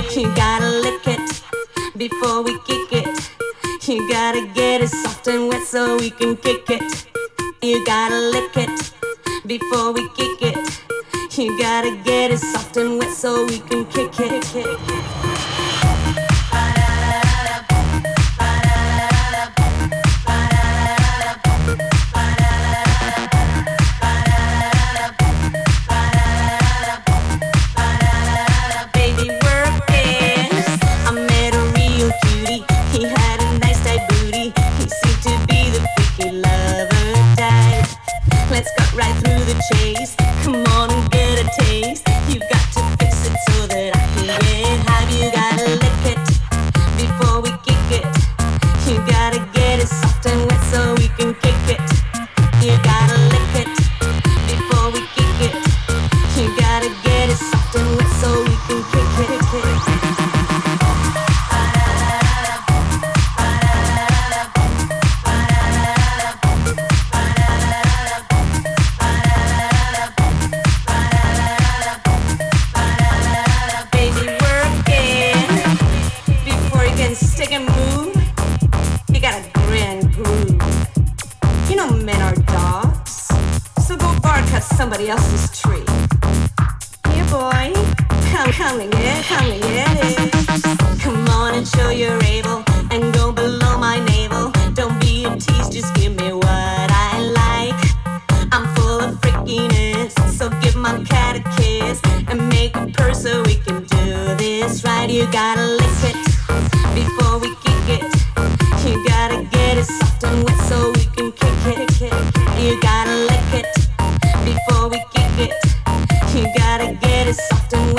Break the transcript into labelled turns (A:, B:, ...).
A: You gotta lick it before we kick it. You gotta get it soft and wet so we can kick it. You gotta lick it before we kick it. You gotta get it soft and wet so we can kick it. Chase. Come on and get a taste. You got to fix it so that I can get have you gotta lick it before we kick it. You gotta get it soft and wet so we can kick it. You gotta lick it before we kick it. You gotta get it soft and wet so we can kick it. Stick and move, you gotta grin, groove. You know men are dogs, so go bark at somebody else's tree. Here boy, come and get it. Come on and show you're able, and go below my navel. Don't be a tease, just give me what I like. I'm full of freakiness, so give my cat a kiss, and make a purse so we can do this right. You gotta lick it before we kick it. You gotta get it soft and wet so we can kick it. You gotta lick it before we kick it. You gotta get it soft and